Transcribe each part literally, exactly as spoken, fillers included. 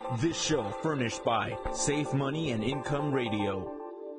This show furnished by Safe Money and Income Radio.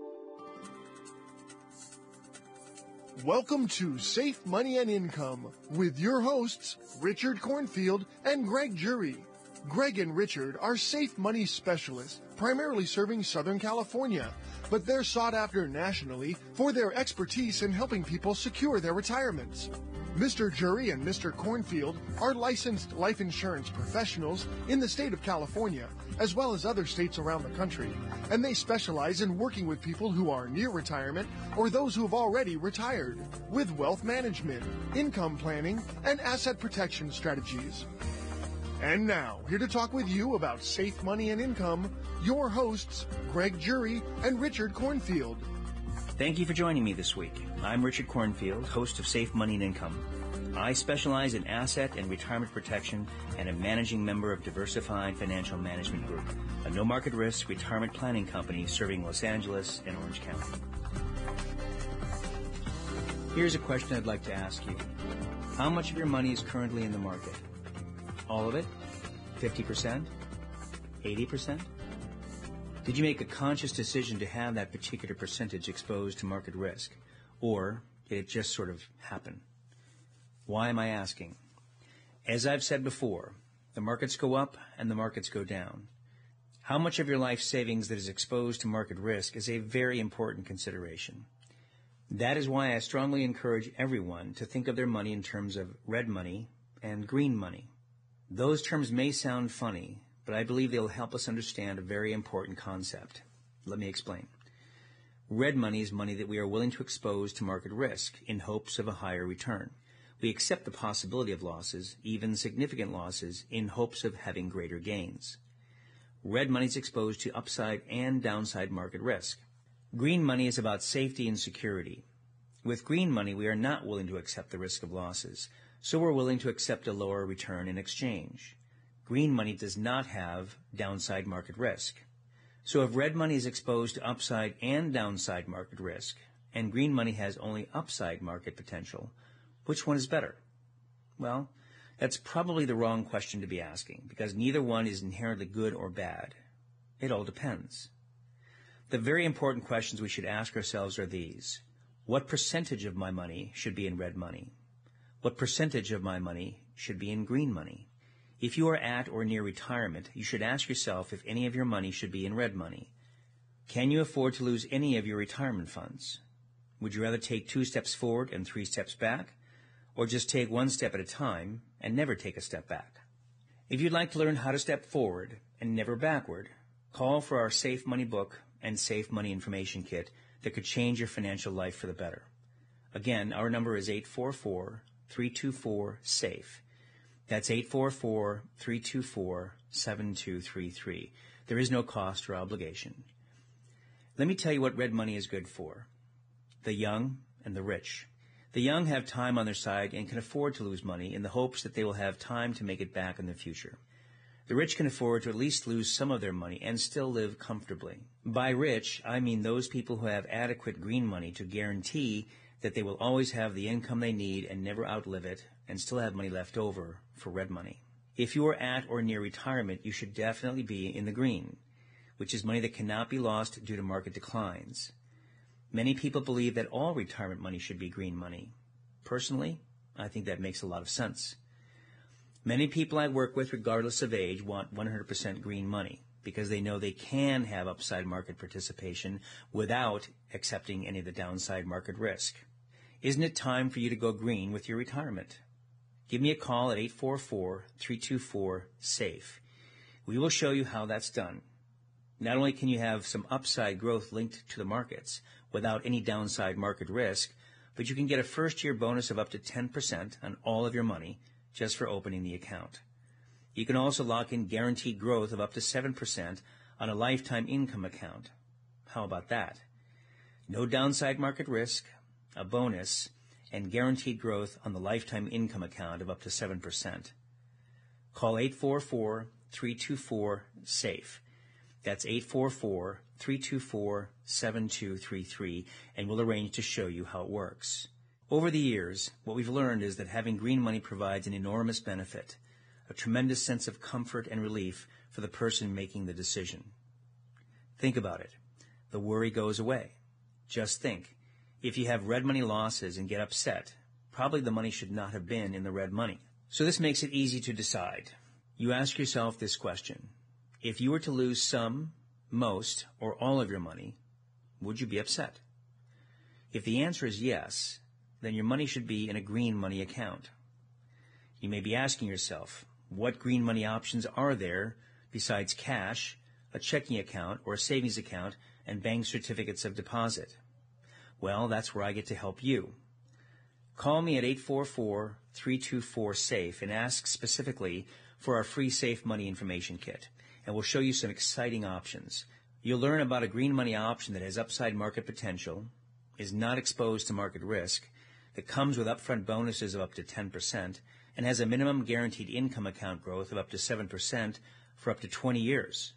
Welcome to Safe Money and Income with your hosts, Richard Cornfield and Greg Jury. Greg and Richard are safe money specialists, primarily serving Southern California, but they're sought after nationally for their expertise in helping people secure their retirements. Mister Jury and Mister Cornfield are licensed life insurance professionals in the state of California, as well as other states around the country, and they specialize in working with people who are near retirement or those who have already retired, with wealth management, income planning, and asset protection strategies. And now, here to talk with you about safe money and income, your hosts, Greg Jury and Richard Cornfield. Thank you for joining me this week. I'm Richard Cornfield, host of Safe Money and Income. I specialize in asset and retirement protection and a managing member of Diversified Financial Management Group, a no-market risk retirement planning company serving Los Angeles and Orange County. Here's a question I'd like to ask you. How much of your money is currently in the market? All of it? fifty percent? eighty percent? Did you make a conscious decision to have that particular percentage exposed to market risk? Or did it just sort of happen? Why am I asking? As I've said before, the markets go up and the markets go down. How much of your life savings that is exposed to market risk is a very important consideration. That is why I strongly encourage everyone to think of their money in terms of red money and green money. Those terms may sound funny, but I believe they'll help us understand a very important concept. Let me explain. Red money is money that we are willing to expose to market risk in hopes of a higher return. We accept the possibility of losses, even significant losses, in hopes of having greater gains. Red money is exposed to upside and downside market risk. Green money is about safety and security. With green money, we are not willing to accept the risk of losses, so we're willing to accept a lower return in exchange. Green money does not have downside market risk. So if red money is exposed to upside and downside market risk, and green money has only upside market potential, which one is better? Well, that's probably the wrong question to be asking, because neither one is inherently good or bad. It all depends. The very important questions we should ask ourselves are these. What percentage of my money should be in red money? What percentage of my money should be in green money? If you are at or near retirement, you should ask yourself if any of your money should be in red money. Can you afford to lose any of your retirement funds? Would you rather take two steps forward and three steps back, or just take one step at a time and never take a step back? If you'd like to learn how to step forward and never backward, call for our Safe Money book and Safe Money information kit that could change your financial life for the better. Again, our number is eight four four, three two four, SAFE. That's eight four four, three two four, seven two three three. There is no cost or obligation. Let me tell you what red money is good for. The young and the rich. The young have time on their side and can afford to lose money in the hopes that they will have time to make it back in the future. The rich can afford to at least lose some of their money and still live comfortably. By rich, I mean those people who have adequate green money to guarantee that they will always have the income they need and never outlive it and still have money left over for red money. If you are at or near retirement, you should definitely be in the green, which is money that cannot be lost due to market declines. Many people believe that all retirement money should be green money. Personally, I think that makes a lot of sense. Many people I work with, regardless of age, want one hundred percent green money because they know they can have upside market participation without accepting any of the downside market risk. Isn't it time for you to go green with your retirement? Give me a call at eight four four, three two four, SAFE. We will show you how that's done. Not only can you have some upside growth linked to the markets without any downside market risk, but you can get a first-year bonus of up to ten percent on all of your money just for opening the account. You can also lock in guaranteed growth of up to seven percent on a lifetime income account. How about that? No downside market risk, a bonus, and guaranteed growth on the lifetime income account of up to seven percent. Call eight four four, three two four, SAFE. That's eight four four, three two four, seven two three three, and we'll arrange to show you how it works. Over the years, what we've learned is that having green money provides an enormous benefit, a tremendous sense of comfort and relief for the person making the decision. Think about it. The worry goes away. Just think, if you have red money losses and get upset, probably the money should not have been in the red money. So this makes it easy to decide. You ask yourself this question. If you were to lose some, most, or all of your money, would you be upset? If the answer is yes, then your money should be in a green money account. You may be asking yourself, what green money options are there besides cash, a checking account or a savings account, and bank certificates of deposit? Well, that's where I get to help you. Call me at eight four four, three two four, SAFE and ask specifically for our free Safe Money Information Kit, and we'll show you some exciting options. You'll learn about a green money option that has upside market potential, is not exposed to market risk, that comes with upfront bonuses of up to ten percent, and has a minimum guaranteed income account growth of up to seven percent for up to twenty years.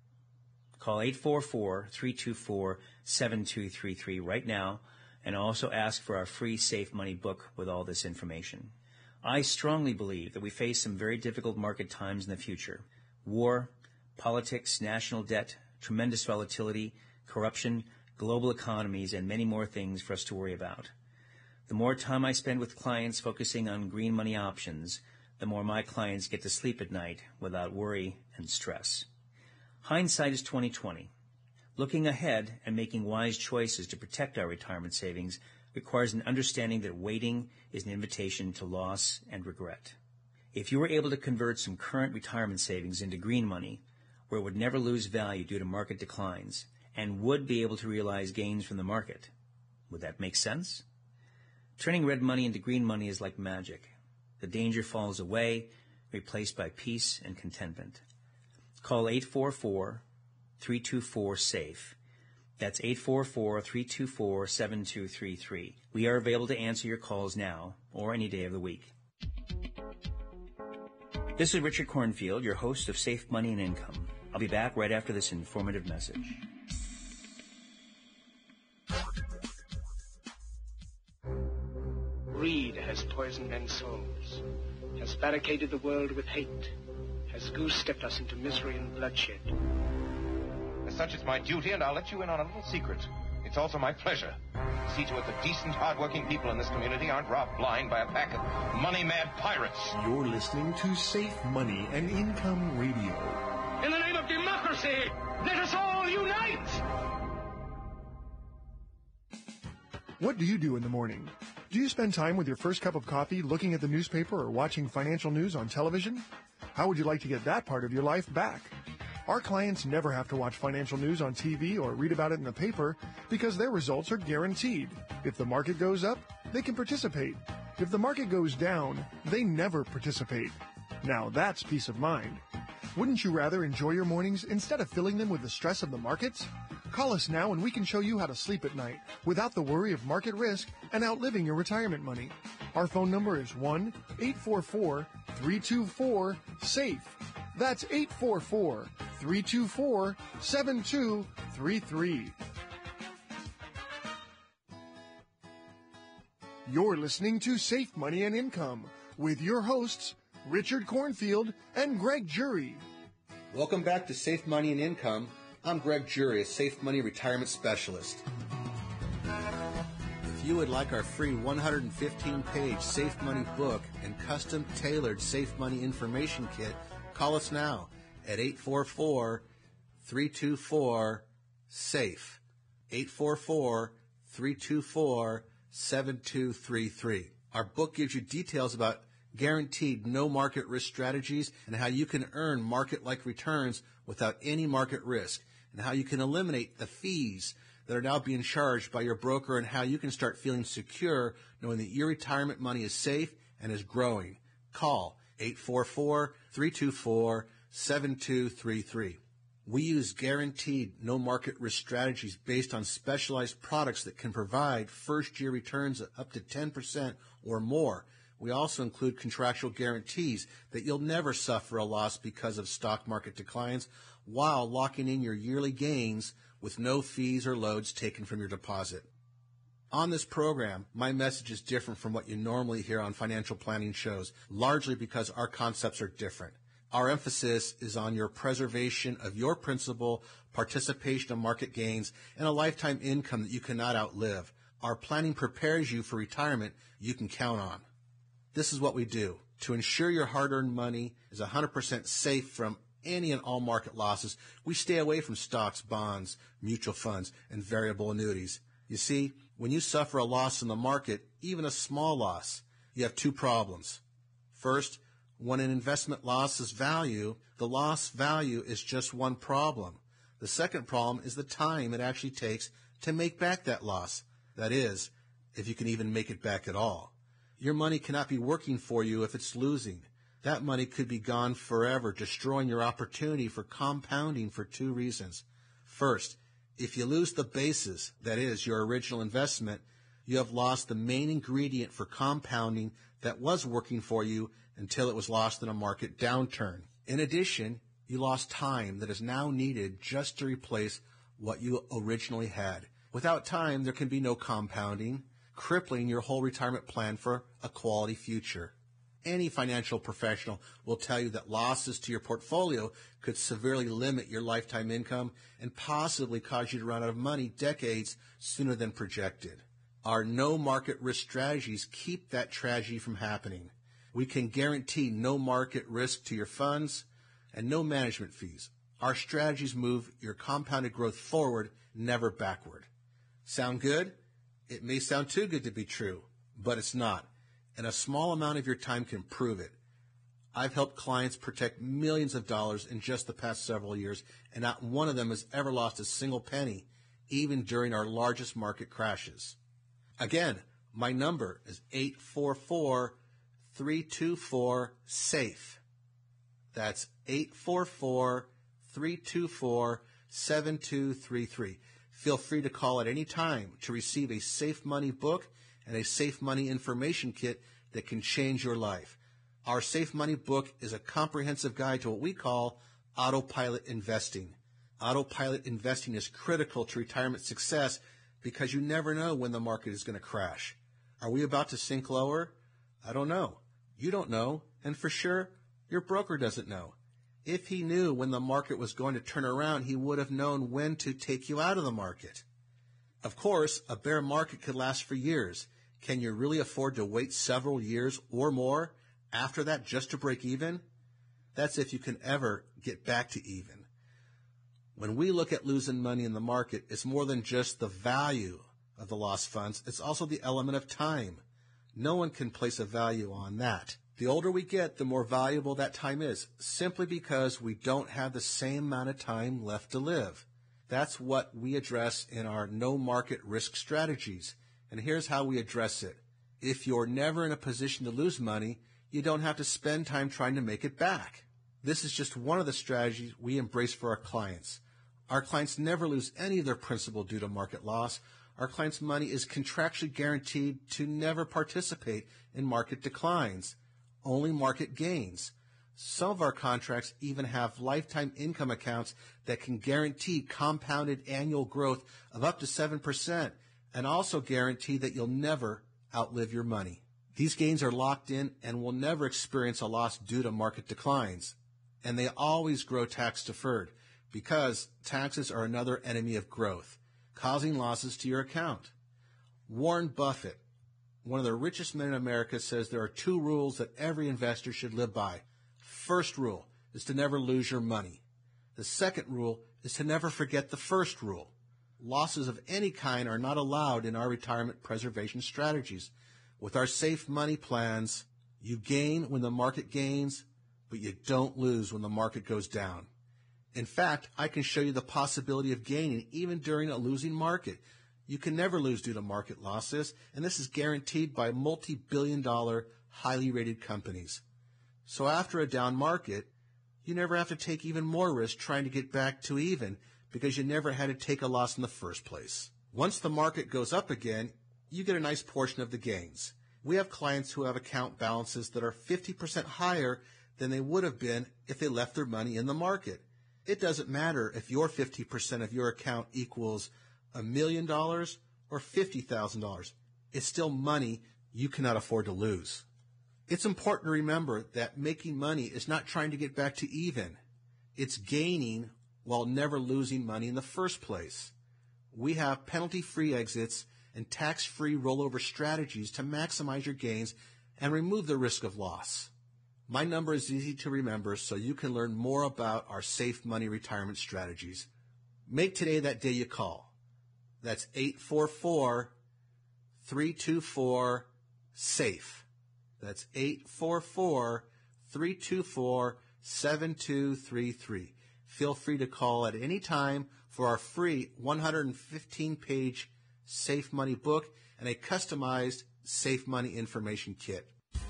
Call eight four four, three two four, seven two three three right now, and also ask for our free Safe Money book with all this information. I strongly believe that we face some very difficult market times in the future. War, politics, national debt, tremendous volatility, corruption, global economies, and many more things for us to worry about. The more time I spend with clients focusing on green money options, the more my clients get to sleep at night without worry and stress. Hindsight is twenty twenty. Looking ahead and making wise choices to protect our retirement savings requires an understanding that waiting is an invitation to loss and regret. If you were able to convert some current retirement savings into green money, where it would never lose value due to market declines, and would be able to realize gains from the market, would that make sense? Turning red money into green money is like magic. The danger falls away, replaced by peace and contentment. Call eight four four, three two four, SAFE. That's eight four four, three two four, seven two three three. We are available to answer your calls now or any day of the week. This is Richard Cornfield, your host of Safe Money and Income. I'll be back right after this informative message. Greed has poisoned men's souls, has barricaded the world with hate, has goose-stepped us into misery and bloodshed. As such, it's my duty, and I'll let you in on a little secret. It's also my pleasure to see to it that decent, hard-working people in this community aren't robbed blind by a pack of money-mad pirates. You're listening to Safe Money and Income Radio. In the name of democracy, let us all unite! What do you do in the morning? Do you spend time with your first cup of coffee looking at the newspaper or watching financial news on television? How would you like to get that part of your life back? Our clients never have to watch financial news on T V or read about it in the paper because their results are guaranteed. If the market goes up, they can participate. If the market goes down, they never participate. Now that's peace of mind. Wouldn't you rather enjoy your mornings instead of filling them with the stress of the markets? Call us now and we can show you how to sleep at night without the worry of market risk and outliving your retirement money. Our phone number is one eight four four, three two four, SAFE. That's eight four four, three two four, seven two three three. You're listening to Safe Money and Income with your hosts, Richard Cornfield and Greg Jury. Welcome back to Safe Money and Income. I'm Greg Jury, a Safe Money Retirement Specialist. If you would like our free one hundred fifteen page Safe Money book and custom-tailored Safe Money Information Kit, call us now at eight four four, three two four, SAFE, eight four four, three two four, seven two three three. Our book gives you details about guaranteed no market risk strategies and how you can earn market-like returns without any market risk, and how you can eliminate the fees that are now being charged by your broker, and how you can start feeling secure knowing that your retirement money is safe and is growing. Call eight four four, three two four, seven two three three. We use guaranteed no market risk strategies based on specialized products that can provide first-year returns of up to ten percent or more. We also include contractual guarantees that you'll never suffer a loss because of stock market declines, while locking in your yearly gains with no fees or loads taken from your deposit. On this program, my message is different from what you normally hear on financial planning shows, largely because our concepts are different. Our emphasis is on your preservation of your principal, participation in market gains, and a lifetime income that you cannot outlive. Our planning prepares you for retirement you can count on. This is what we do. To ensure your hard-earned money is one hundred percent safe from any and all market losses, we stay away from stocks, bonds, mutual funds, and variable annuities. You see, when you suffer a loss in the market, even a small loss, you have two problems. First, when an investment loses value, the lost value is just one problem. The second problem is the time it actually takes to make back that loss. That is, if you can even make it back at all. Your money cannot be working for you if it's losing. That money could be gone forever, destroying your opportunity for compounding for two reasons. First, if you lose the basis, that is, your original investment, you have lost the main ingredient for compounding that was working for you until it was lost in a market downturn. In addition, you lost time that is now needed just to replace what you originally had. Without time, there can be no compounding, crippling your whole retirement plan for a quality future. Any financial professional will tell you that losses to your portfolio could severely limit your lifetime income and possibly cause you to run out of money decades sooner than projected. Our no market risk strategies keep that tragedy from happening. We can guarantee no market risk to your funds and no management fees. Our strategies move your compounded growth forward, never backward. Sound good? It may sound too good to be true, but it's not. And a small amount of your time can prove it. I've helped clients protect millions of dollars in just the past several years, and not one of them has ever lost a single penny, even during our largest market crashes. Again, my number is eight four four, three two four, SAFE. That's eight four four, three two four, seven two three three. Feel free to call at any time to receive a Safe Money book and a Safe Money information kit that can change your life. Our Safe Money book is a comprehensive guide to what we call autopilot investing. Autopilot investing is critical to retirement success because you never know when the market is going to crash. Are we about to sink lower? I don't know. You don't know, and for sure, your broker doesn't know. If he knew when the market was going to turn around, he would have known when to take you out of the market. Of course, a bear market could last for years. Can you really afford to wait several years or more after that just to break even? That's if you can ever get back to even. When we look at losing money in the market, it's more than just the value of the lost funds. It's also the element of time. No one can place a value on that. The older we get, the more valuable that time is, simply because we don't have the same amount of time left to live. That's what we address in our no market risk strategies. And here's how we address it. If you're never in a position to lose money, you don't have to spend time trying to make it back. This is just one of the strategies we embrace for our clients. Our clients never lose any of their principal due to market loss. Our clients' money is contractually guaranteed to never participate in market declines, only market gains. Some of our contracts even have lifetime income accounts that can guarantee compounded annual growth of up to seven percent and also guarantee that you'll never outlive your money. These gains are locked in and will never experience a loss due to market declines. And they always grow tax deferred because taxes are another enemy of growth, causing losses to your account. Warren Buffett, one of the richest men in America, says there are two rules that every investor should live by. First rule is to never lose your money. The second rule is to never forget the first rule. Losses of any kind are not allowed in our retirement preservation strategies. With our safe money plans, you gain when the market gains, but you don't lose when the market goes down. In fact, I can show you the possibility of gaining even during a losing market. You can never lose due to market losses, and this is guaranteed by multi-billion dollar, highly rated companies. So after a down market, you never have to take even more risk trying to get back to even because you never had to take a loss in the first place. Once the market goes up again, you get a nice portion of the gains. We have clients who have account balances that are fifty percent higher than they would have been if they left their money in the market. It doesn't matter if your fifty percent of your account equals a million dollars or fifty thousand dollars. It's still money you cannot afford to lose. It's important to remember that making money is not trying to get back to even. It's gaining while never losing money in the first place. We have penalty-free exits and tax-free rollover strategies to maximize your gains and remove the risk of loss. My number is easy to remember, so you can learn more about our safe money retirement strategies. Make today that day you call. That's eight four four, three two four, SAFE. That's eight four four, three two four, seven two three three. Feel free to call at any time for our free one hundred fifteen page Safe Money book and a customized Safe Money information kit.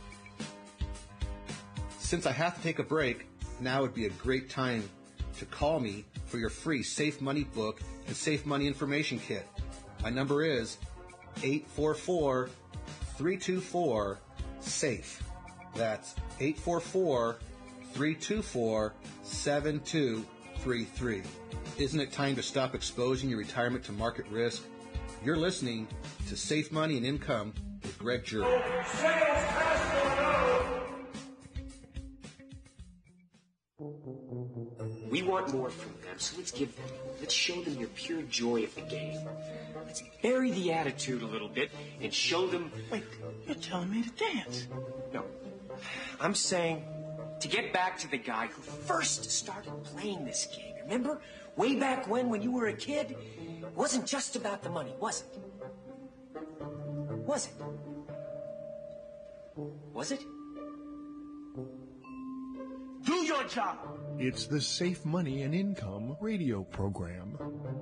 Since I have to take a break, now would be a great time to call me for your free Safe Money book and Safe Money information kit. My number is eight four four, three two four, SAFE. That's eight four four, three two four, seven two three three. Isn't it time to stop exposing your retirement to market risk? You're listening to Safe Money and Income with Greg Jury. We want more from them, so let's give them. Let's show them your pure joy of the game. Let's bury the attitude a little bit and show them... Wait, you're telling me to dance? No. I'm saying to get back to the guy who first started playing this game. Remember? Way back when, when you were a kid? It wasn't just about the money, was it? Was it? Was it? Do your job. It's the Safe Money and Income radio program.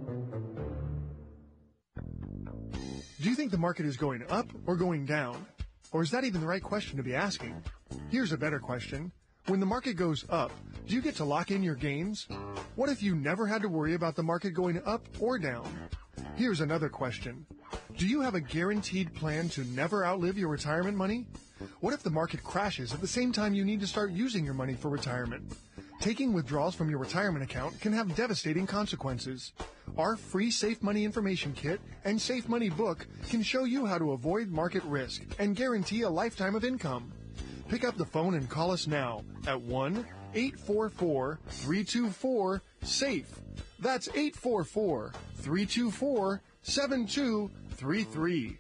Do you think the market is going up or going down? Or is that even the right question to be asking? Here's a better question. When the market goes up, do you get to lock in your gains? What if you never had to worry about the market going up or down? Here's another question. Do you have a guaranteed plan to never outlive your retirement money? What if the market crashes at the same time you need to start using your money for retirement? Taking withdrawals from your retirement account can have devastating consequences. Our free Safe Money information kit and Safe Money book can show you how to avoid market risk and guarantee a lifetime of income. Pick up the phone and call us now at one eight four four, three two four, SAFE. That's eight four four, three two four, seven two three three.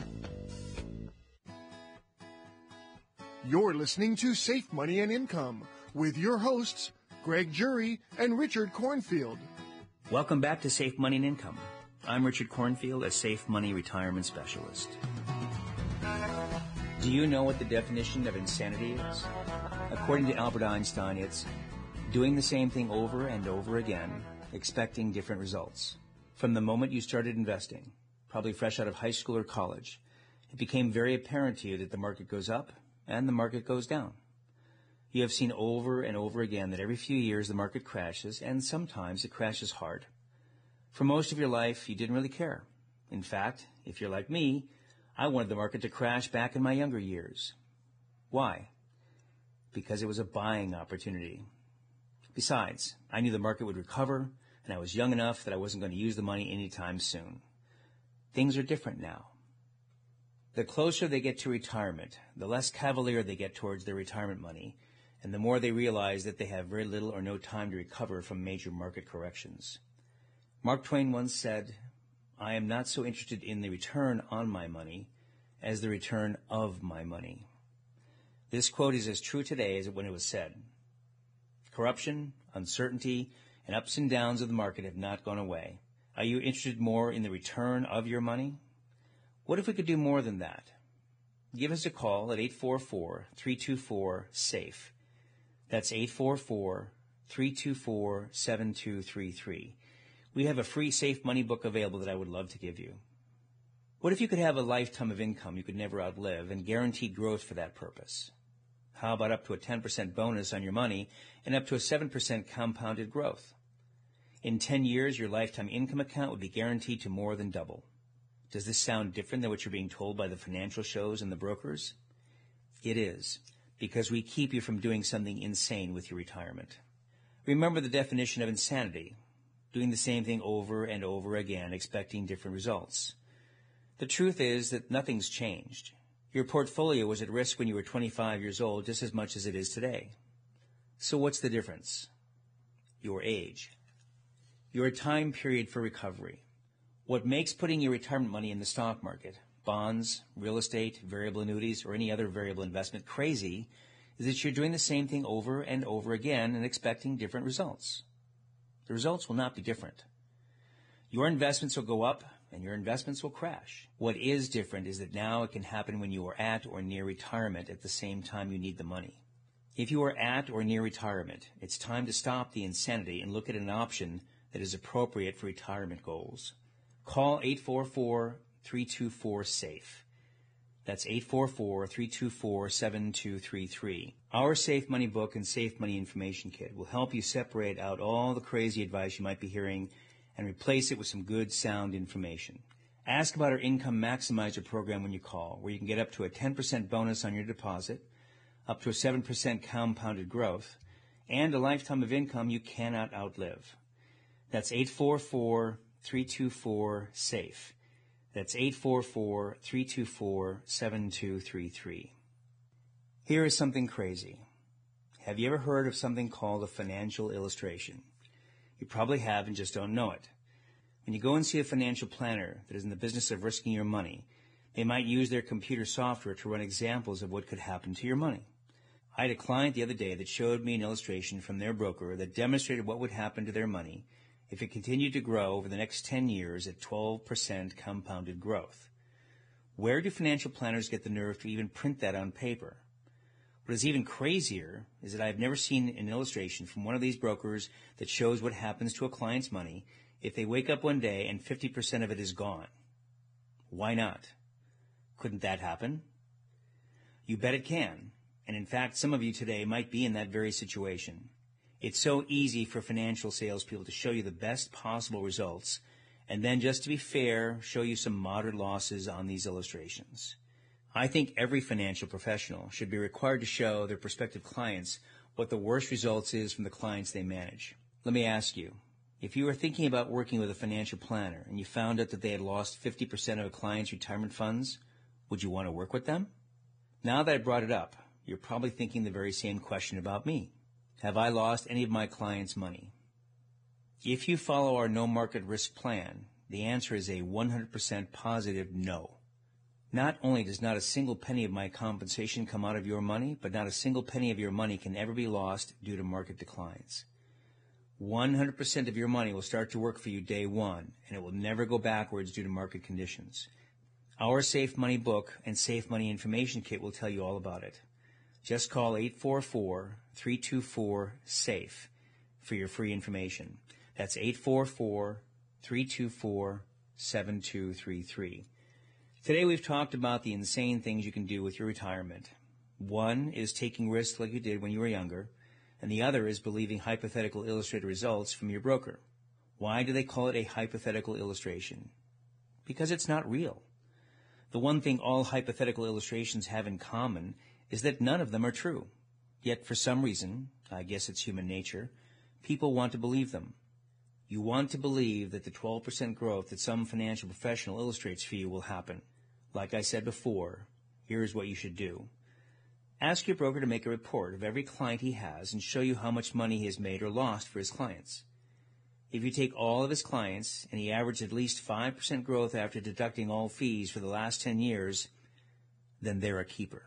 You're listening to Safe Money and Income with your hosts, Greg Jury and Richard Cornfield. Welcome back to Safe Money and Income. I'm Richard Cornfield, a Safe Money Retirement Specialist. Do you know what the definition of insanity is? According to Albert Einstein, it's doing the same thing over and over again, expecting different results. From the moment you started investing, probably fresh out of high school or college, it became very apparent to you that the market goes up and the market goes down. You have seen over and over again that every few years the market crashes, and sometimes it crashes hard. For most of your life, you didn't really care. In fact, if you're like me, I wanted the market to crash back in my younger years. Why? Because it was a buying opportunity. Besides, I knew the market would recover, and I was young enough that I wasn't going to use the money anytime soon. Things are different now. The closer they get to retirement, the less cavalier they get towards their retirement money, and the more they realize that they have very little or no time to recover from major market corrections. Mark Twain once said, "I am not so interested in the return on my money as the return of my money." This quote is as true today as when it was said. Corruption, uncertainty, and ups and downs of the market have not gone away. Are you interested more in the return of your money? What if we could do more than that? Give us a call at eight four four, three two four, SAFE. That's eight four four, three two four, seven two three three. We have a free Safe Money book available that I would love to give you. What if you could have a lifetime of income you could never outlive and guaranteed growth for that purpose? How about up to a ten percent bonus on your money and up to a seven percent compounded growth? In ten years, your lifetime income account would be guaranteed to more than double. Does this sound different than what you're being told by the financial shows and the brokers? It is, because we keep you from doing something insane with your retirement. Remember the definition of insanity, doing the same thing over and over again, expecting different results. The truth is that nothing's changed. Your portfolio was at risk when you were twenty-five years old just as much as it is today. So what's the difference? Your age. Your time period for recovery. What makes putting your retirement money in the stock market, bonds, real estate, variable annuities, or any other variable investment crazy is that you're doing the same thing over and over again and expecting different results. The results will not be different. Your investments will go up and your investments will crash. What is different is that now it can happen when you are at or near retirement at the same time you need the money. If you are at or near retirement, it's time to stop the insanity and look at an option that is appropriate for retirement goals. Call eight four four, three two four, SAFE. That's eight four four, three two four, seven two three three. Our Safe Money book and Safe Money Information Kit will help you separate out all the crazy advice you might be hearing and replace it with some good, sound information. Ask about our Income Maximizer program when you call, where you can get up to a ten percent bonus on your deposit, up to a seven percent compounded growth, and a lifetime of income you cannot outlive. That's eight four four, three two four, SAFE. That's eight four four, three two four, seven two three three. Here is something crazy. Have you ever heard of something called a financial illustration? You probably have and just don't know it. When you go and see a financial planner that is in the business of risking your money, they might use their computer software to run examples of what could happen to your money. I had a client the other day that showed me an illustration from their broker that demonstrated what would happen to their money if it continued to grow over the next ten years at twelve percent compounded growth. Where do financial planners get the nerve to even print that on paper? What is even crazier is that I have never seen an illustration from one of these brokers that shows what happens to a client's money if they wake up one day and fifty percent of it is gone. Why not? Couldn't that happen? You bet it can. And in fact, some of you today might be in that very situation. It's so easy for financial salespeople to show you the best possible results and then, just to be fair, show you some moderate losses on these illustrations. I think every financial professional should be required to show their prospective clients what the worst results is from the clients they manage. Let me ask you, if you were thinking about working with a financial planner and you found out that they had lost fifty percent of a client's retirement funds, would you want to work with them? Now that I brought it up, you're probably thinking the very same question about me. Have I lost any of my clients' money? If you follow our no market risk plan, the answer is a one hundred percent positive no. Not only does not a single penny of my compensation come out of your money, but not a single penny of your money can ever be lost due to market declines. one hundred percent of your money will start to work for you day one, and it will never go backwards due to market conditions. Our Safe Money book and Safe Money Information Kit will tell you all about it. Just call eight four four, three two four, SAFE for your free information. That's eight four four, three two four, seven two three three. Today we've talked about the insane things you can do with your retirement. One is taking risks like you did when you were younger, and the other is believing hypothetical illustrated results from your broker. Why do they call it a hypothetical illustration? Because it's not real. The one thing all hypothetical illustrations have in common is that none of them are true. Yet for some reason, I guess it's human nature, people want to believe them. You want to believe that the twelve percent growth that some financial professional illustrates for you will happen. Like I said before, here's what you should do. Ask your broker to make a report of every client he has and show you how much money he has made or lost for his clients. If you take all of his clients and he averaged at least five percent growth after deducting all fees for the last ten years, then they're a keeper.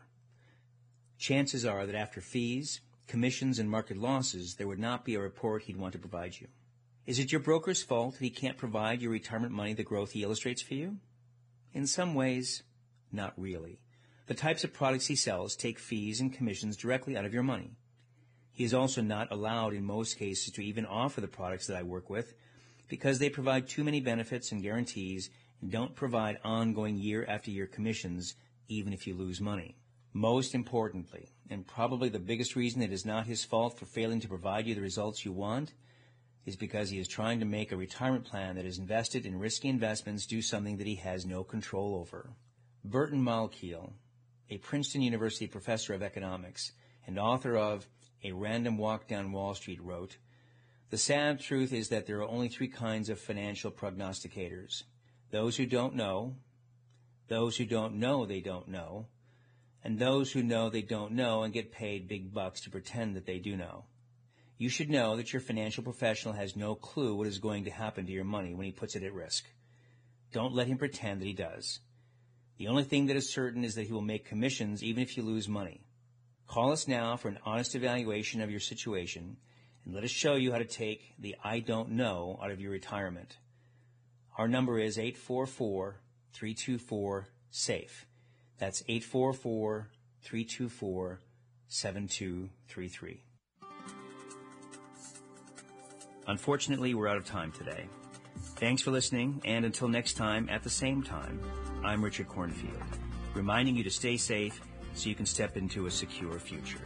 Chances are that after fees, commissions, and market losses, there would not be a report he'd want to provide you. Is it your broker's fault that he can't provide your retirement money the growth he illustrates for you? In some ways, not really. The types of products he sells take fees and commissions directly out of your money. He is also not allowed in most cases to even offer the products that I work with because they provide too many benefits and guarantees and don't provide ongoing year after year commissions even if you lose money. Most importantly, and probably the biggest reason it is not his fault for failing to provide you the results you want, is because he is trying to make a retirement plan that is invested in risky investments do something that he has no control over. Burton Malkiel, a Princeton University professor of economics and author of A Random Walk Down Wall Street, wrote, "The sad truth is that there are only three kinds of financial prognosticators. Those who don't know, those who don't know they don't know, and those who know they don't know and get paid big bucks to pretend that they do know. You should know that your financial professional has no clue what is going to happen to your money when he puts it at risk. Don't let him pretend that he does. The only thing that is certain is that he will make commissions even if you lose money. Call us now for an honest evaluation of your situation, and let us show you how to take the I don't know out of your retirement. Our number is eight four four, three two four, SAFE. That's eight four four, three two four, seven two three three. Unfortunately, we're out of time today. Thanks for listening, and until next time at the same time, I'm Richard Cornfield, reminding you to stay safe so you can step into a secure future.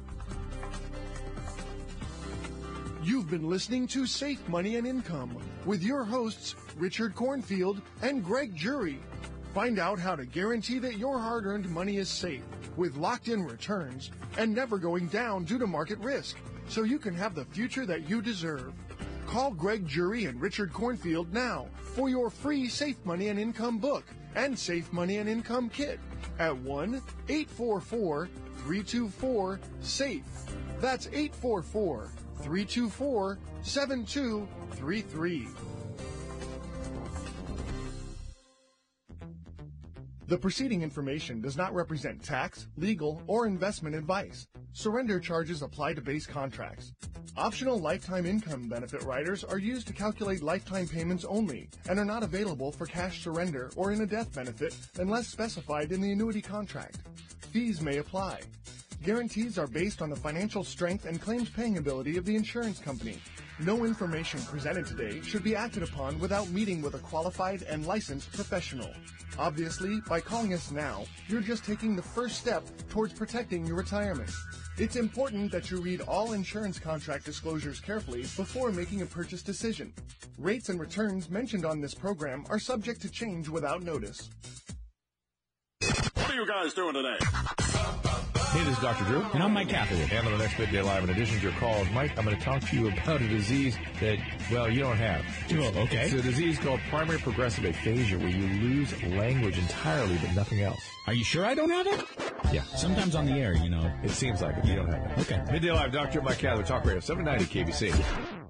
You've been listening to Safe Money and Income with your hosts, Richard Cornfield and Greg Jury. Find out how to guarantee that your hard-earned money is safe with locked-in returns and never going down due to market risk, so you can have the future that you deserve. Call Greg Jury and Richard Cornfield now for your free Safe Money and Income book and Safe Money and Income kit at one eight four four, three two four, SAFE. That's eight four four, three two four, seven two three three. The preceding information does not represent tax, legal, or investment advice. Surrender charges apply to base contracts. Optional lifetime income benefit riders are used to calculate lifetime payments only and are not available for cash surrender or in a death benefit unless specified in the annuity contract. Fees may apply. Guarantees are based on the financial strength and claims paying ability of the insurance company. No information presented today should be acted upon without meeting with a qualified and licensed professional. Obviously, by calling us now, you're just taking the first step towards protecting your retirement. It's important that you read all insurance contract disclosures carefully before making a purchase decision. Rates and returns mentioned on this program are subject to change without notice. What are you guys doing today? Hey, this is Doctor Drew. And I'm Mike Catherwood. And on the next Midday Live, in addition to your calls, Mike, I'm going to talk to you about a disease that, well, you don't have. Oh, okay. It's a disease called primary progressive aphasia, where you lose language entirely but nothing else. Are you sure I don't have it? Yeah. Sometimes on the air, you know. It seems like it. You don't have it. Okay. Midday Live, Doctor Mike Catherwood, Talk Radio, seven ninety K B C.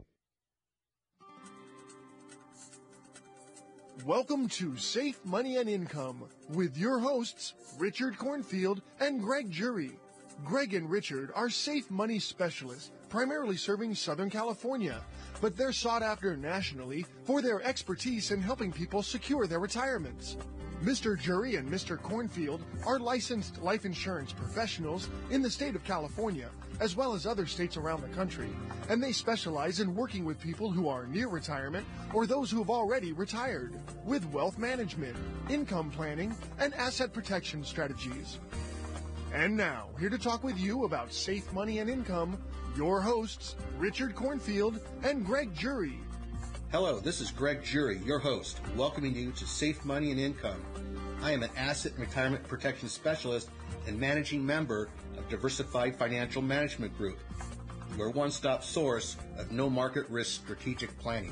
Welcome to Safe Money and Income with your hosts, Richard Cornfield and Greg Jury. Greg and Richard are safe money specialists, primarily serving Southern California, but they're sought after nationally for their expertise in helping people secure their retirements. Mister Jury and Mister Cornfield are licensed life insurance professionals in the state of California, as well as other states around the country, and they specialize in working with people who are near retirement or those who have already retired, with wealth management, income planning, and asset protection strategies. And now, here to talk with you about safe money and income, your hosts, Richard Cornfield and Greg Jury. Hello, this is Greg Jury, your host, welcoming you to Safe Money and Income. I am an asset and retirement protection specialist and managing member of Diversified Financial Management Group, your one-stop source of no market risk strategic planning.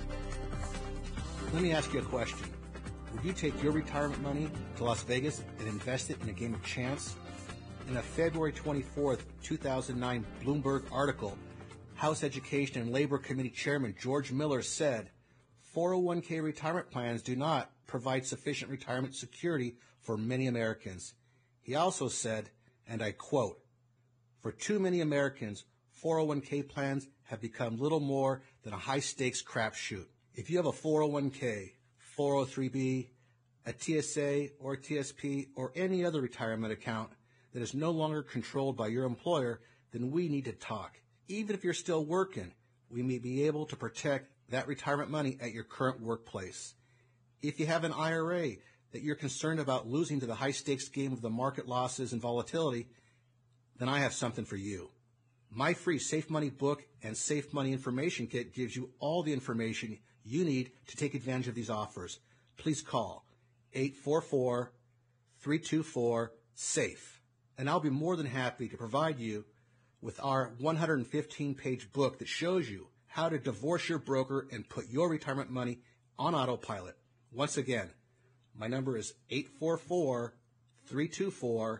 Let me ask you a question. Would you take your retirement money to Las Vegas and invest it in a game of chance? In a February twenty-fourth, two thousand nine Bloomberg article, House Education and Labor Committee Chairman George Miller said, four oh one k retirement plans do not provide sufficient retirement security for many Americans. He also said, and I quote, for too many Americans, four oh one k plans have become little more than a high-stakes crapshoot. If you have a four oh one k, four oh three b, a T S A or a T S P, or any other retirement account that is no longer controlled by your employer, then we need to talk. Even if you're still working, we may be able to protect that retirement money at your current workplace. If you have an I R A that you're concerned about losing to the high-stakes game of the market losses and volatility, then I have something for you. My free Safe Money book and Safe Money information kit gives you all the information you need to take advantage of these offers. Please call eight four four, three two four, SAFE, and I'll be more than happy to provide you with our one hundred fifteen page book that shows you how to divorce your broker and put your retirement money on autopilot. Once again, my number is eight four four, three two four,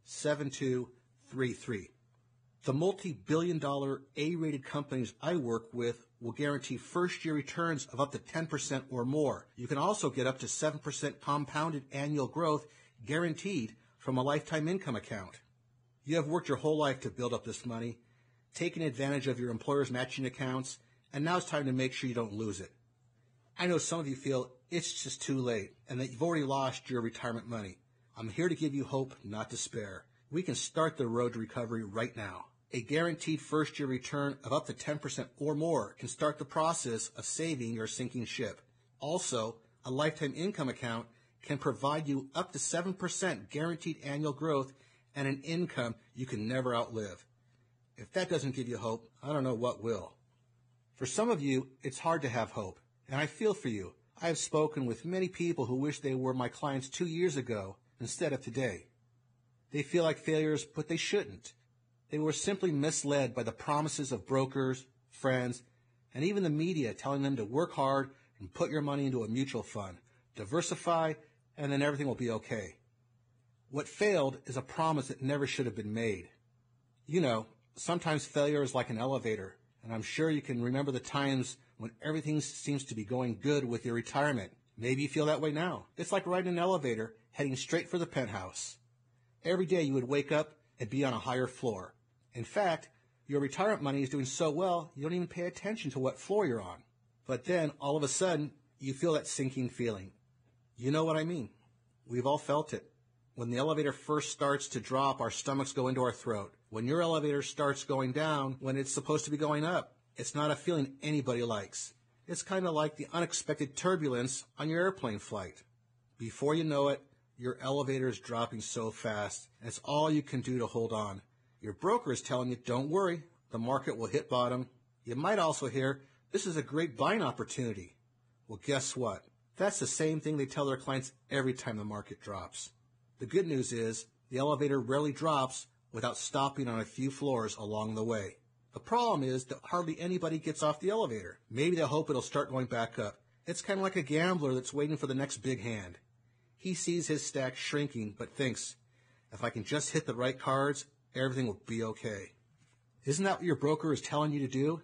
seven two three three. The multi-billion dollar A-rated companies I work with will guarantee first-year returns of up to ten percent or more. You can also get up to seven percent compounded annual growth guaranteed from a lifetime income account. You have worked your whole life to build up this money, taken advantage of your employer's matching accounts, and now it's time to make sure you don't lose it. I know some of you feel it's just too late and that you've already lost your retirement money. I'm here to give you hope, not despair. We can start the road to recovery right now. A guaranteed first-year return of up to ten percent or more can start the process of saving your sinking ship. Also, a lifetime income account can provide you up to seven percent guaranteed annual growth and an income you can never outlive. If that doesn't give you hope, I don't know what will. For some of you, it's hard to have hope, and I feel for you. I have spoken with many people who wish they were my clients two years ago instead of today. They feel like failures, but they shouldn't. They were simply misled by the promises of brokers, friends, and even the media telling them to work hard and put your money into a mutual fund, diversify, and then everything will be okay. What failed is a promise that never should have been made. You know, sometimes failure is like an elevator, and I'm sure you can remember the times when everything seems to be going good with your retirement. Maybe you feel that way now. It's like riding an elevator heading straight for the penthouse. Every day you would wake up and be on a higher floor. In fact, your retirement money is doing so well, you don't even pay attention to what floor you're on. But then, all of a sudden, you feel that sinking feeling. You know what I mean. We've all felt it. When the elevator first starts to drop, our stomachs go into our throat. When your elevator starts going down, when it's supposed to be going up, it's not a feeling anybody likes. It's kind of like the unexpected turbulence on your airplane flight. Before you know it, your elevator is dropping so fast, and it's all you can do to hold on. Your broker is telling you, don't worry, the market will hit bottom. You might also hear, this is a great buying opportunity. Well, guess what? That's the same thing they tell their clients every time the market drops. The good news is, the elevator rarely drops without stopping on a few floors along the way. The problem is that hardly anybody gets off the elevator. Maybe they'll hope it'll start going back up. It's kind of like a gambler that's waiting for the next big hand. He sees his stack shrinking, but thinks, if I can just hit the right cards, everything will be okay. Isn't that what your broker is telling you to do?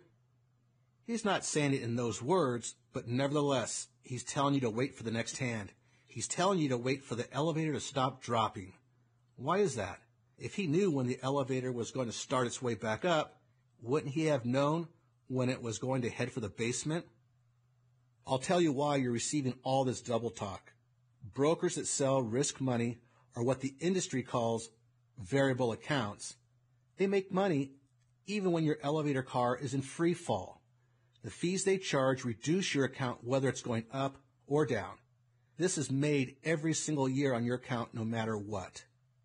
He's not saying it in those words, but nevertheless, he's telling you to wait for the next hand. He's telling you to wait for the elevator to stop dropping. Why is that? If he knew when the elevator was going to start its way back up, wouldn't he have known when it was going to head for the basement? I'll tell you why you're receiving all this double talk. Brokers that sell risk money are what the industry calls variable accounts. They make money even when your elevator car is in free fall. The fees they charge reduce your account whether it's going up or down. This is made every single year on your account no matter what.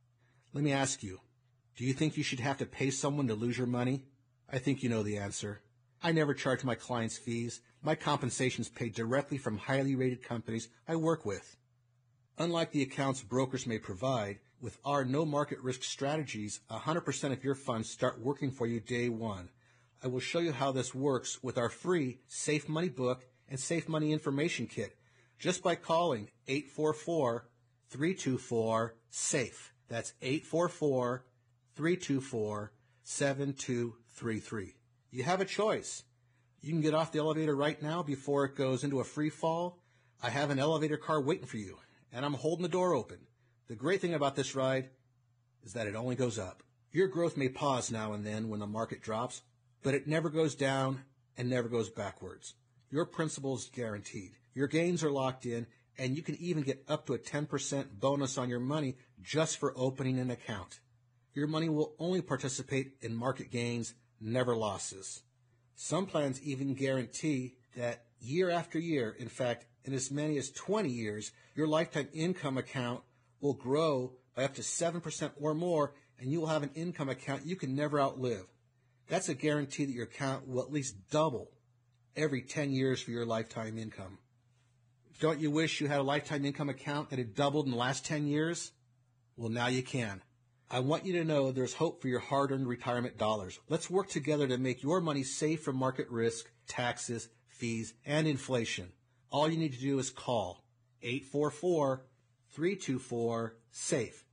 Let me ask you, do you think you should have to pay someone to lose your money? I think you know the answer. I never charge my clients fees. My compensation is paid directly from highly rated companies I work with. Unlike the accounts brokers may provide, with our no market risk strategies, one hundred percent of your funds start working for you day one. I will show you how this works with our free Safe Money book and Safe Money information kit just by calling eight four four, three two four, SAFE. That's eight four four, three two four, seven two three three. You have a choice. You can get off the elevator right now before it goes into a free fall. I have an elevator car waiting for you, and I'm holding the door open. The great thing about this ride is that it only goes up. Your growth may pause now and then when the market drops, but it never goes down and never goes backwards. Your principal is guaranteed. Your gains are locked in, and you can even get up to a ten percent bonus on your money just for opening an account. Your money will only participate in market gains, never losses. Some plans even guarantee that year after year, in fact, in as many as twenty years, your lifetime income account will grow by up to seven percent or more, and you will have an income account you can never outlive. That's a guarantee that your account will at least double every ten years for your lifetime income. Don't you wish you had a lifetime income account that had doubled in the last ten years? Well, now you can. I want you to know there's hope for your hard-earned retirement dollars. Let's work together to make your money safe from market risk, taxes, fees, and inflation. All you need to do is call eight four four, three two four, SAFE.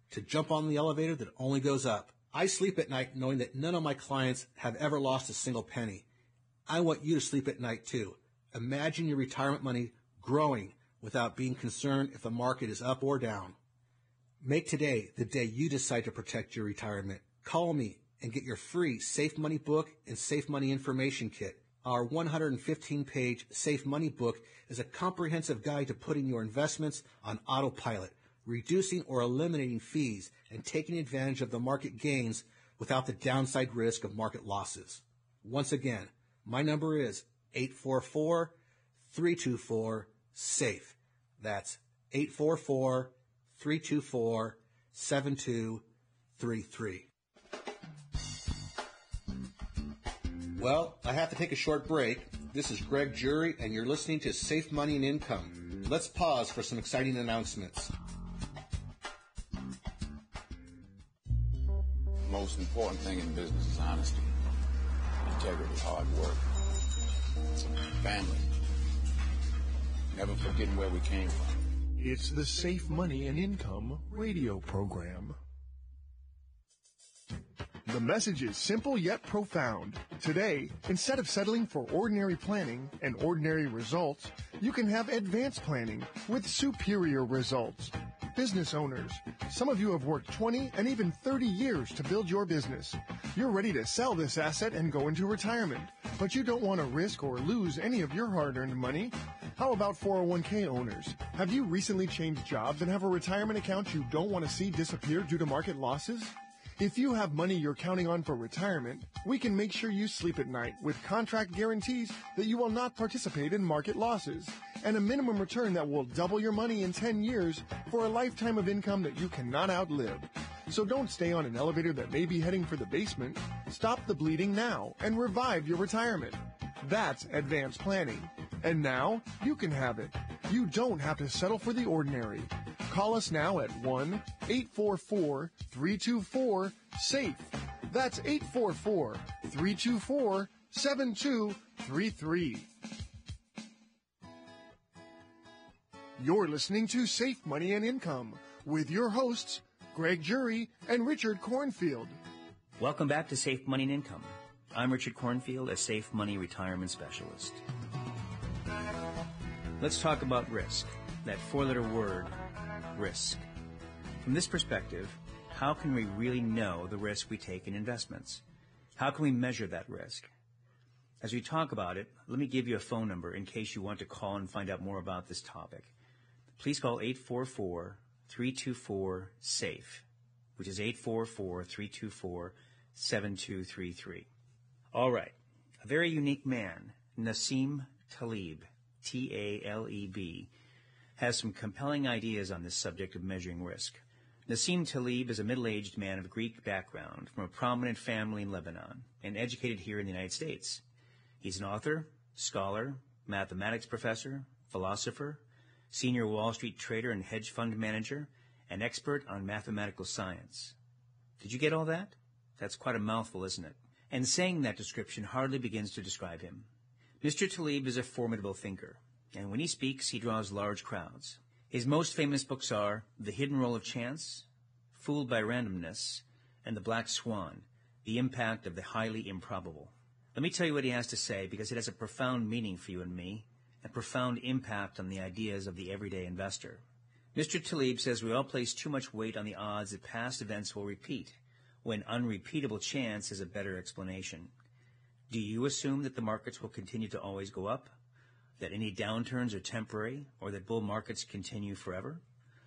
to jump on the elevator that only goes up. I sleep at night knowing that none of my clients have ever lost a single penny. I want you to sleep at night too. Imagine your retirement money growing without being concerned if the market is up or down. Make today the day you decide to protect your retirement. Call me and get your free Safe Money book and Safe Money information kit. Our one hundred fifteen page Safe Money book is a comprehensive guide to putting your investments on autopilot, reducing or eliminating fees, and taking advantage of the market gains without the downside risk of market losses. Once again, my number is eight four four, three two four, SAFE. That's eight four four, three two four, seven two three three. Well, I have to take a short break. This is Greg Jury, and you're listening to Safe Money and Income. Let's pause for some exciting announcements. The most important thing in business is honesty, integrity, hard work, family, never forgetting where we came from. It's the Safe Money and Income radio program. The message is simple yet profound. Today, instead of settling for ordinary planning and ordinary results, you can have advanced planning with superior results. Business owners, some of you have worked twenty and even thirty years to build your business. You're ready to sell this asset and go into retirement, but you don't want to risk or lose any of your hard-earned money. How about four oh one k owners? Have you recently changed jobs and have a retirement account you don't want to see disappear due to market losses? If you have money you're counting on for retirement, we can make sure you sleep at night with contract guarantees that you will not participate in market losses and a minimum return that will double your money in ten years for a lifetime of income that you cannot outlive. So don't stay on an elevator that may be heading for the basement. Stop the bleeding now and revive your retirement. That's advanced planning. And now you can have it. You don't have to settle for the ordinary. Call us now at one eight four four, three two four, SAFE. That's eight four four, three two four, seven two three three. You're listening to Safe Money and Income with your hosts, Greg Jury and Richard Cornfield. Welcome back to Safe Money and Income. I'm Richard Cornfield, a Safe Money Retirement Specialist. Let's talk about risk, that four-letter word, risk. From this perspective, how can we really know the risk we take in investments? How can we measure that risk? As we talk about it, let me give you a phone number in case you want to call and find out more about this topic. Please call eight four four, three two four, SAFE, which is eight four four, three two four, seven two three three. All right. A very unique man, Nassim Taleb, T A L E B, has some compelling ideas on this subject of measuring risk. Nassim Taleb is a middle-aged man of Greek background from a prominent family in Lebanon and educated here in the United States. He's an author, scholar, mathematics professor, philosopher, senior Wall Street trader and hedge fund manager, and expert on mathematical science. Did you get all that? That's quite a mouthful, isn't it? And saying that description hardly begins to describe him. Mister Taleb is a formidable thinker, and when he speaks, he draws large crowds. His most famous books are The Hidden Role of Chance, Fooled by Randomness, and The Black Swan, The Impact of the Highly Improbable. Let me tell you what he has to say, because it has a profound meaning for you and me, a profound impact on the ideas of the everyday investor. Mister Taleb says we all place too much weight on the odds that past events will repeat, when unrepeatable chance is a better explanation. Do you assume that the markets will continue to always go up, that any downturns are temporary, or that bull markets continue forever?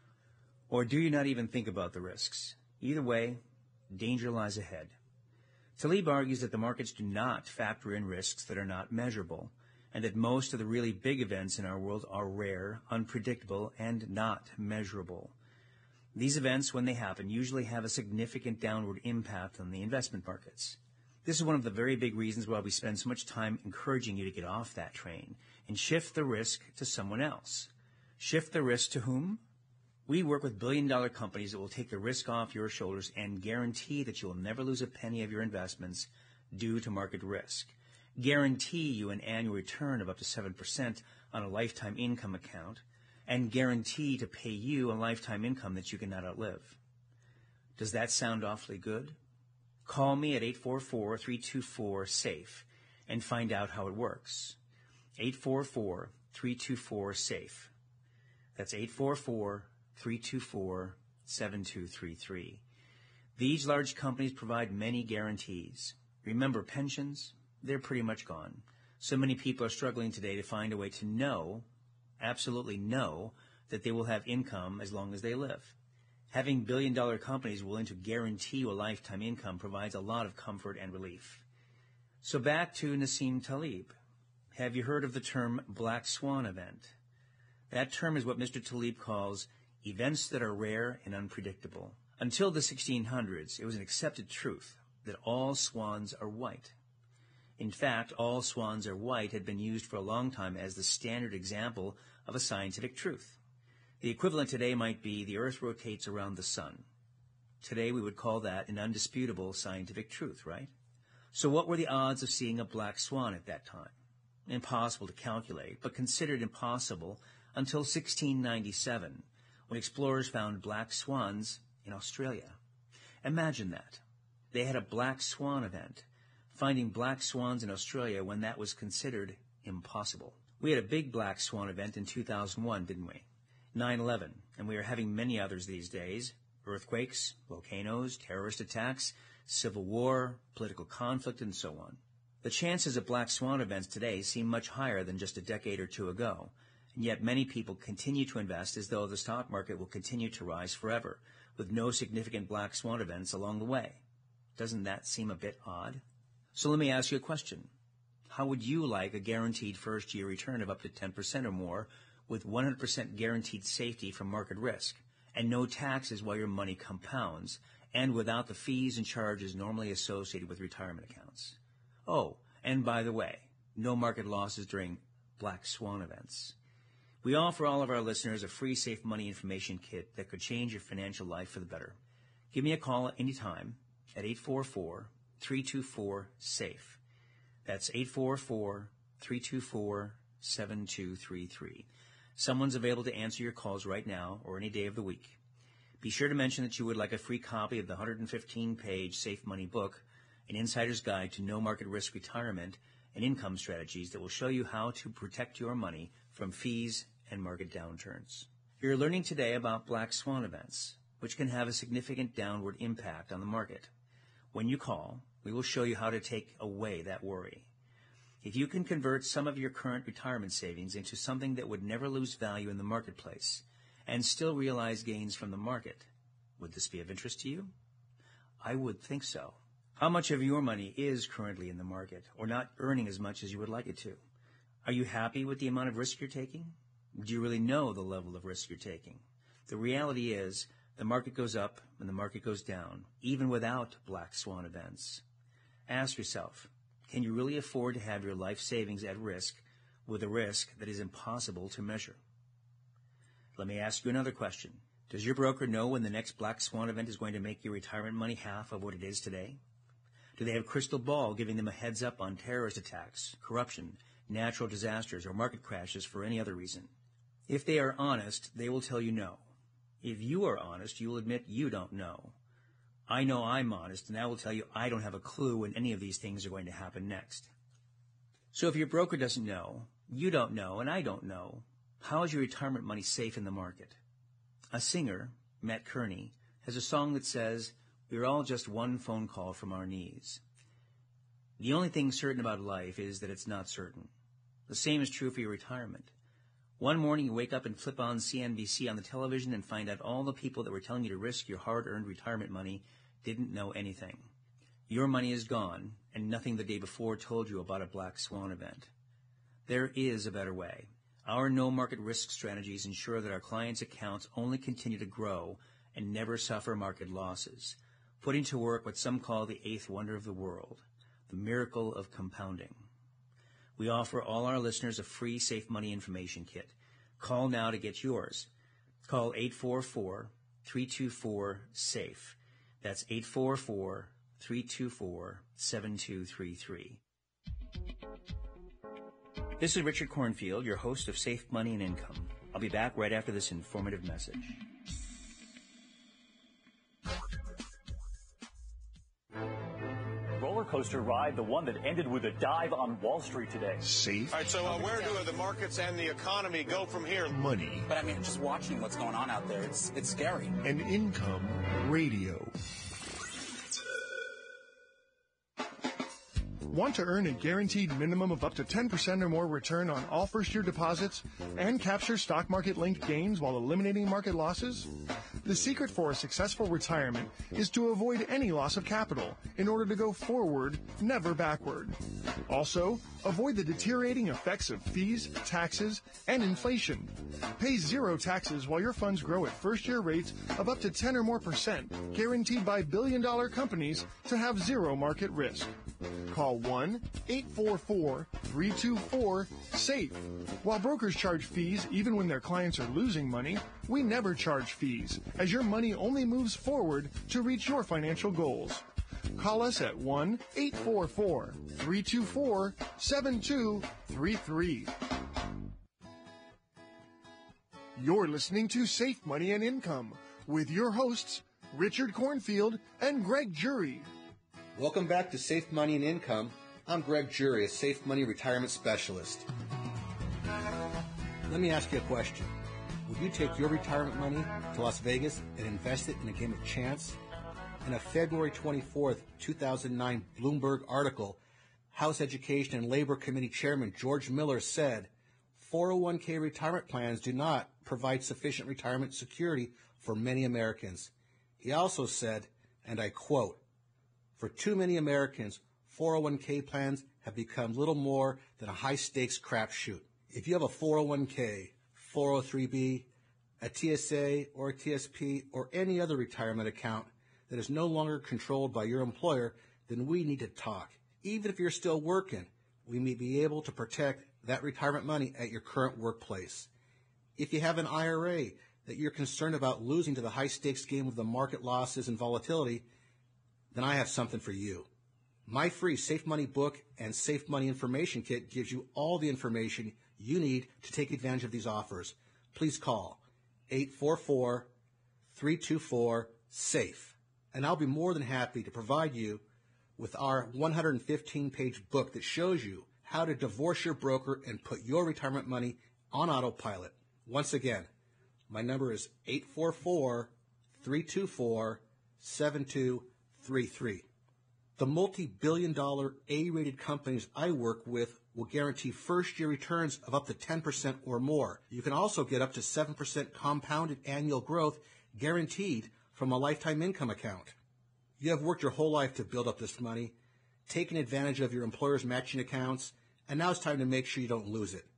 Or do you not even think about the risks? Either way, danger lies ahead. Taleb argues that the markets do not factor in risks that are not measurable, and that most of the really big events in our world are rare, unpredictable, and not measurable. These events, when they happen, usually have a significant downward impact on the investment markets. This is one of the very big reasons why we spend so much time encouraging you to get off that train and shift the risk to someone else. Shift the risk to whom? We work with billion-dollar companies that will take the risk off your shoulders and guarantee that you will never lose a penny of your investments due to market risk. Guarantee you an annual return of up to seven percent on a lifetime income account, and guarantee to pay you a lifetime income that you cannot outlive. Does that sound awfully good? Call me at eight four four, three two four, SAFE and find out how it works. eight four four, three two four, SAFE. That's eight four four, three two four, seven two three three. These large companies provide many guarantees. Remember, pensions, they're pretty much gone. So many people are struggling today to find a way to know, absolutely know, that they will have income as long as they live. Having billion-dollar companies willing to guarantee you a lifetime income provides a lot of comfort and relief. So back to Nassim Taleb. Have you heard of the term black swan event? That term is what Mister Taleb calls events that are rare and unpredictable. Until the sixteen hundreds, it was an accepted truth that all swans are white. In fact, all swans are white had been used for a long time as the standard example of a scientific truth. The equivalent today might be the Earth rotates around the sun. Today we would call that an undisputable scientific truth, right? So what were the odds of seeing a black swan at that time? Impossible to calculate, but considered impossible until sixteen ninety-seven, when explorers found black swans in Australia. Imagine that. They had a black swan event, finding black swans in Australia when that was considered impossible. We had a big black swan event in two thousand one, didn't we? nine eleven, and we are having many others these days. Earthquakes, volcanoes, terrorist attacks, civil war, political conflict, and so on. The chances of black swan events today seem much higher than just a decade or two ago, and yet many people continue to invest as though the stock market will continue to rise forever, with no significant black swan events along the way. Doesn't that seem a bit odd? So let me ask you a question. How would you like a guaranteed first-year return of up to ten percent or more with one hundred percent guaranteed safety from market risk and no taxes while your money compounds and without the fees and charges normally associated with retirement accounts? Oh, and by the way, no market losses during black swan events. We offer all of our listeners a free Safe Money information kit that could change your financial life for the better. Give me a call at any time at eight four four, three two four, SAFE. That's eight four four, three two four, seven two three three. Someone's available to answer your calls right now or any day of the week. Be sure to mention that you would like a free copy of the one hundred fifteen page Safe Money book, An Insider's Guide to No Market Risk Retirement and Income Strategies that will show you how to protect your money from fees and market downturns. You're learning today about black swan events, which can have a significant downward impact on the market. When you call, we will show you how to take away that worry. If you can convert some of your current retirement savings into something that would never lose value in the marketplace and still realize gains from the market, would this be of interest to you? I would think so. How much of your money is currently in the market or not earning as much as you would like it to? Are you happy with the amount of risk you're taking? Do you really know the level of risk you're taking? The reality is the market goes up and the market goes down, even without black swan events. Ask yourself, can you really afford to have your life savings at risk with a risk that is impossible to measure? Let me ask you another question. Does your broker know when the next black swan event is going to make your retirement money half of what it is today? Do they have a crystal ball giving them a heads up on terrorist attacks, corruption, natural disasters, or market crashes for any other reason? If they are honest, they will tell you no. If you are honest, you will admit you don't know. I know I'm honest, and I will tell you I don't have a clue when any of these things are going to happen next. So if your broker doesn't know, you don't know, and I don't know, how is your retirement money safe in the market? A singer, Matt Kearney, has a song that says, "We're all just one phone call from our knees." The only thing certain about life is that it's not certain. The same is true for your retirement. One morning you wake up and flip on C N B C on the television and find out all the people that were telling you to risk your hard-earned retirement money didn't know anything. Your money is gone, and nothing the day before told you about a black swan event. There is a better way. Our no-market risk strategies ensure that our clients' accounts only continue to grow and never suffer market losses, putting to work what some call the eighth wonder of the world, the miracle of compounding. We offer all our listeners a free Safe Money information kit. Call now to get yours. Call eight four four, three two four, SAFE. That's eight four four, three two four, seven two three three. This is Richard Cornfield, your host of Safe Money and Income. I'll be back right after this informative message. coaster ride, the one that ended with a dive on Wall Street today. Safe. All right, so uh, where do the markets and the economy go from here? Money. But I mean, just watching what's going on out there, it's it's scary. And income radio. Want to earn a guaranteed minimum of up to ten percent or more return on all first-year deposits and capture stock market-linked gains while eliminating market losses? The secret for a successful retirement is to avoid any loss of capital in order to go forward, never backward. Also, avoid the deteriorating effects of fees, taxes, and inflation. Pay zero taxes while your funds grow at first-year rates of up to ten or more percent, guaranteed by billion-dollar companies to have zero market risk. Call one eight four four, three two four, SAFE. While brokers charge fees even when their clients are losing money, we never charge fees, as your money only moves forward to reach your financial goals. Call us at one eight four four, three two four, seven two three three. You're listening to Safe Money and Income with your hosts, Richard Cornfield and Greg Jury. Welcome back to Safe Money and Income. I'm Greg Jury, a Safe Money Retirement Specialist. Let me ask you a question. Would you take your retirement money to Las Vegas and invest it in a game of chance? In a February twenty-fourth, two thousand nine Bloomberg article, House Education and Labor Committee Chairman George Miller said, four oh one k retirement plans do not provide sufficient retirement security for many Americans. He also said, and I quote, for too many Americans, four oh one k plans have become little more than a high-stakes crapshoot. If you have a four oh one k, four oh three b, a T S A or a T S P or any other retirement account that is no longer controlled by your employer, then we need to talk. Even if you're still working, we may be able to protect that retirement money at your current workplace. If you have an I R A that you're concerned about losing to the high-stakes game of the market losses and volatility, then I have something for you. My free Safe Money book and Safe Money information kit gives you all the information you need to take advantage of these offers. Please call eight four four, three two four, SAFE, and I'll be more than happy to provide you with our one hundred fifteen page book that shows you how to divorce your broker and put your retirement money on autopilot. Once again, my number is eight four four, three two four, seven two three three. The multi-billion dollar A-rated companies I work with will guarantee first-year returns of up to ten percent or more. You can also get up to seven percent compounded annual growth guaranteed from a lifetime income account. You have worked your whole life to build up this money, taken advantage of your employer's matching accounts, and now it's time to make sure you don't lose it.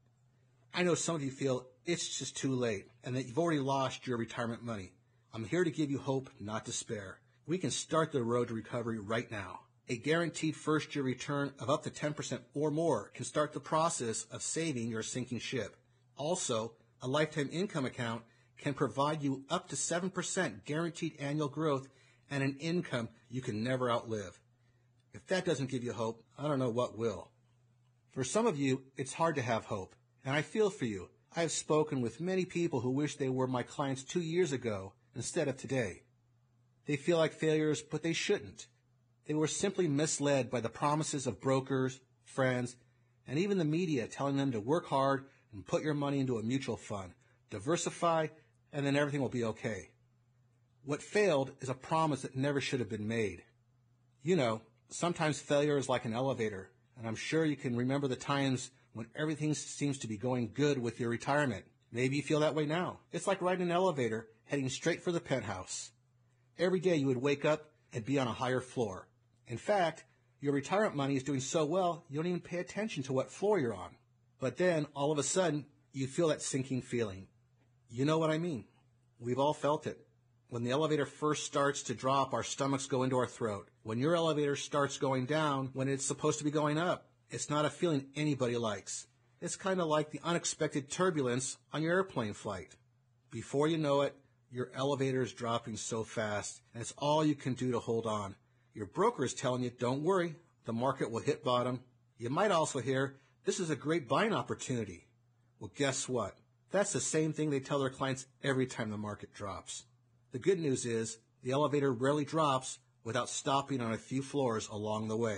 I know some of you feel it's just too late and that you've already lost your retirement money. I'm here to give you hope, not despair. We can start the road to recovery right now. A guaranteed first-year return of up to ten percent or more can start the process of saving your sinking ship. Also, a lifetime income account can provide you up to seven percent guaranteed annual growth and an income you can never outlive. If that doesn't give you hope, I don't know what will. For some of you, it's hard to have hope, and I feel for you. I have spoken with many people who wish they were my clients two years ago instead of today. They feel like failures, but they shouldn't. They were simply misled by the promises of brokers, friends, and even the media telling them to work hard and put your money into a mutual fund, diversify, and then everything will be okay. What failed is a promise that never should have been made. You know, sometimes failure is like an elevator, and I'm sure you can remember the times when everything seems to be going good with your retirement. Maybe you feel that way now. It's like riding an elevator heading straight for the penthouse. Every day you would wake up and be on a higher floor. In fact, your retirement money is doing so well, you don't even pay attention to what floor you're on. But then, all of a sudden, you feel that sinking feeling. You know what I mean. We've all felt it. When the elevator first starts to drop, our stomachs go into our throat. When your elevator starts going down, when it's supposed to be going up, it's not a feeling anybody likes. It's kind of like the unexpected turbulence on your airplane flight. Before you know it, your elevator is dropping so fast, and it's all you can do to hold on. Your broker is telling you, don't worry, the market will hit bottom. You might also hear, this is a great buying opportunity. Well, guess what? That's the same thing they tell their clients every time the market drops. The good news is, the elevator rarely drops without stopping on a few floors along the way.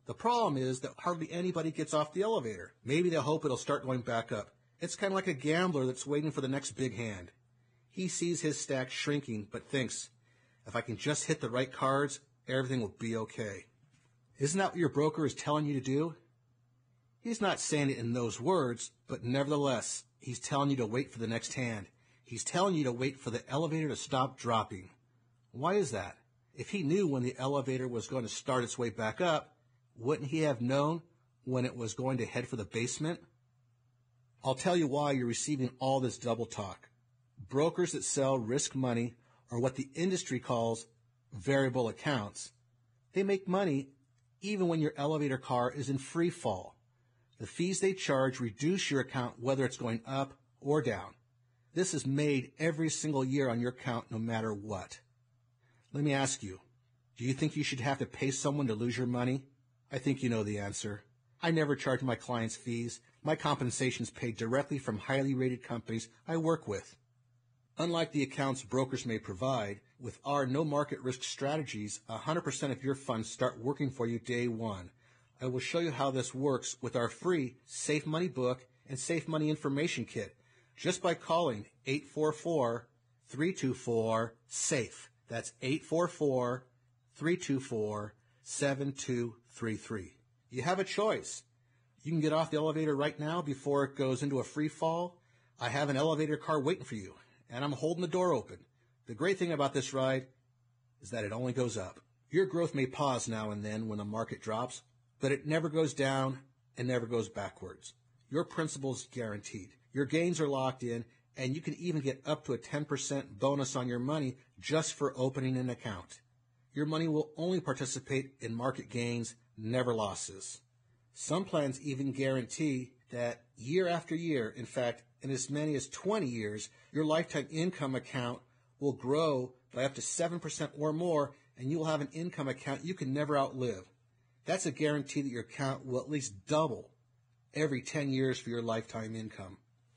The problem is that hardly anybody gets off the elevator. Maybe they'll hope it'll start going back up. It's kind of like a gambler that's waiting for the next big hand. He sees his stack shrinking, but thinks, if I can just hit the right cards, everything will be okay. Isn't that what your broker is telling you to do? He's not saying it in those words, but nevertheless, he's telling you to wait for the next hand. He's telling you to wait for the elevator to stop dropping. Why is that? If he knew when the elevator was going to start its way back up, wouldn't he have known when it was going to head for the basement? I'll tell you why you're receiving all this double talk. Brokers that sell risk money, or what the industry calls variable accounts, they make money even when your elevator car is in free fall. The fees they charge reduce your account whether it's going up or down. This is made every single year on your account no matter what. Let me ask you, do you think you should have to pay someone to lose your money? I think you know the answer. I never charge my clients fees. My compensation is paid directly from highly rated companies I work with. Unlike the accounts brokers may provide, with our no market risk strategies, one hundred percent of your funds start working for you day one. I will show you how this works with our free Safe Money book and Safe Money information kit just by calling eight four four, three two four, SAFE. That's eight four four, three two four, seven two three three. You have a choice. You can get off the elevator right now before it goes into a free fall. I have an elevator car waiting for you, and I'm holding the door open. The great thing about this ride is that it only goes up. Your growth may pause now and then when the market drops, but it never goes down and never goes backwards. Your principal is guaranteed. Your gains are locked in, and you can even get up to a ten percent bonus on your money just for opening an account. Your money will only participate in market gains, never losses. Some plans even guarantee that year after year, in fact, in as many as twenty years, your lifetime income account will grow by up to seven percent or more, and you will have an income account you can never outlive. That's a guarantee that your account will at least double every ten years for your lifetime income.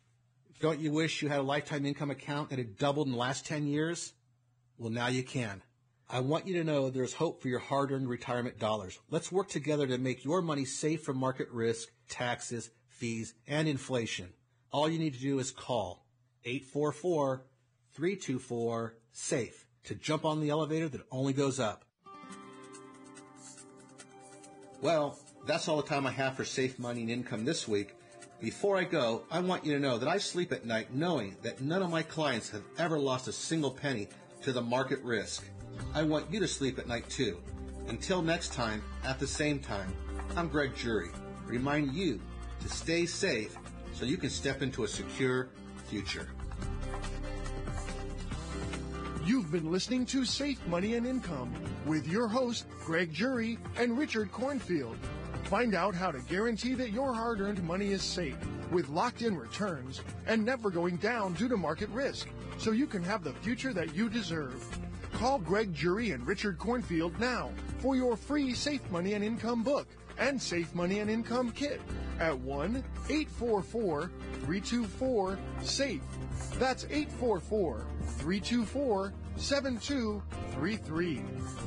Don't you wish you had a lifetime income account that had doubled in the last ten years? Well, now you can. I want you to know there's hope for your hard-earned retirement dollars. Let's work together to make your money safe from market risk, taxes, fees, and inflation. All you need to do is call eight four four, three two four, SAFE to jump on the elevator that only goes up. Well, that's all the time I have for Safe Money and Income this week. Before I go, I want you to know that I sleep at night knowing that none of my clients have ever lost a single penny to the market risk. I want you to sleep at night too. Until next time, at the same time, I'm Greg Jury, reminding you to stay safe so you can step into a secure future. You've been listening to Safe Money and Income with your hosts, Greg Jury and Richard Cornfield. Find out how to guarantee that your hard-earned money is safe with locked-in returns and never going down due to market risk, so you can have the future that you deserve. Call Greg Jury and Richard Cornfield now for your free Safe Money and Income book and Safe Money and Income kit at one eight four four, three two four, SAFE. That's eight four four, three two four, seven two three three.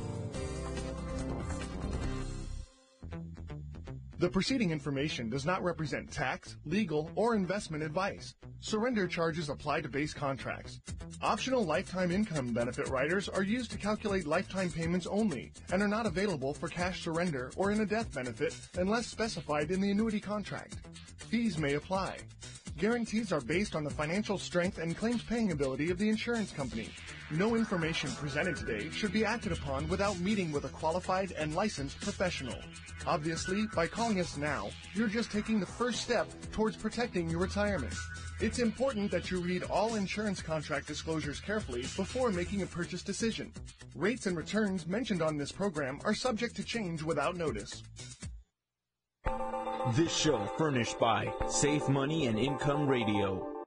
The preceding information does not represent tax, legal, or investment advice. Surrender charges apply to base contracts. Optional lifetime income benefit riders are used to calculate lifetime payments only and are not available for cash surrender or in a death benefit unless specified in the annuity contract. Fees may apply. Guarantees are based on the financial strength and claims paying ability of the insurance company. No information presented today should be acted upon without meeting with a qualified and licensed professional. Obviously, by calling us now, you're just taking the first step towards protecting your retirement. It's important that you read all insurance contract disclosures carefully before making a purchase decision. Rates and returns mentioned on this program are subject to change without notice. This show furnished by Safe Money and Income Radio.